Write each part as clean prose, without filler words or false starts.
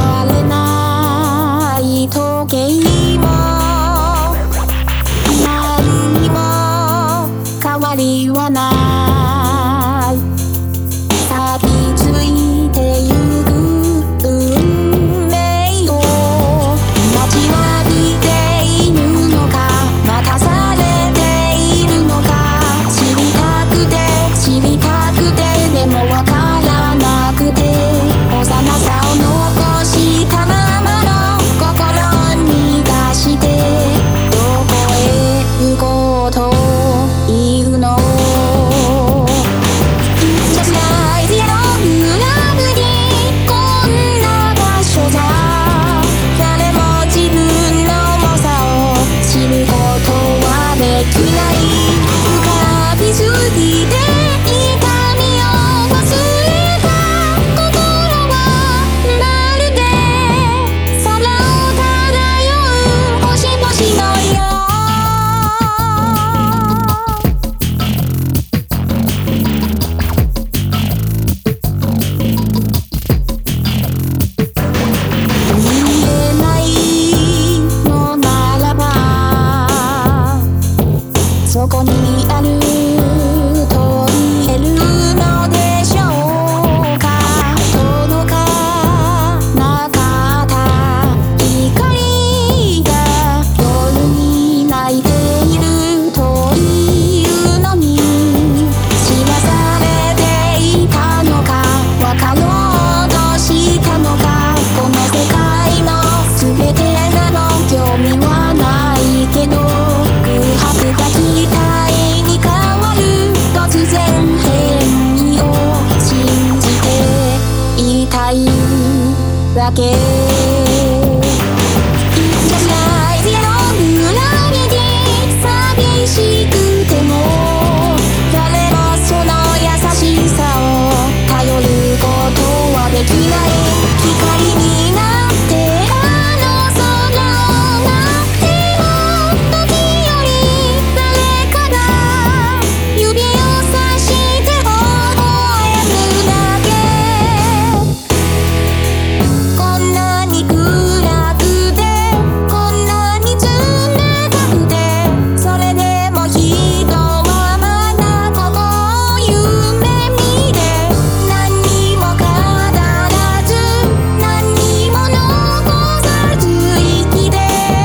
われない時計も何にも変わりはない錆びついてゆく運命を待ちわびているのか待たされているのか知りたくて知りたくてでもわからなくて幼さを残したままの心に出してどこへ行こうというのJust like the old loveにこんな場所じゃ誰も自分の重さを知ることはできない浮かびすぎて痛みを忘れた心はまるで空を漂う星々のよう見えないのならばそこにあると言えるのでしょうか届かなかった光が夜に泣いているというのに知らされていたのか分かろうとしたのかこの世界の全てなど興味はないけど空白が期待に変わる突然変異を信じていたいだけJust like the old loveに寂しくても誰もその優しさを頼ることはできない光になってあの空を待っても時より誰かが指をさして微笑むだけこんなに暗くてこんなに冷たくてそれでも人はまだここを夢見て何にも語らず何にも残さず生きて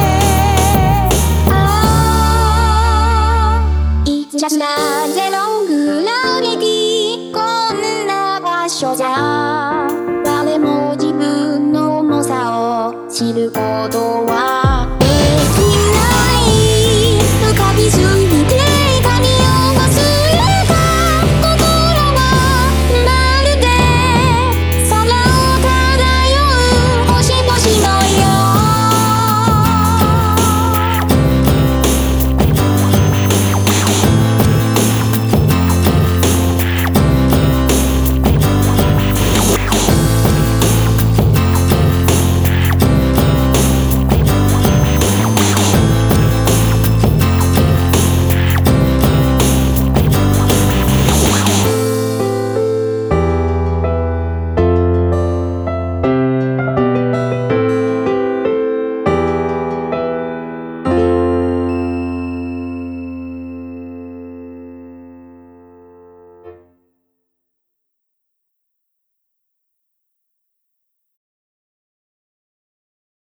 It's just like the long gravity こんな場所じゃ誰も自分の重さを知ることは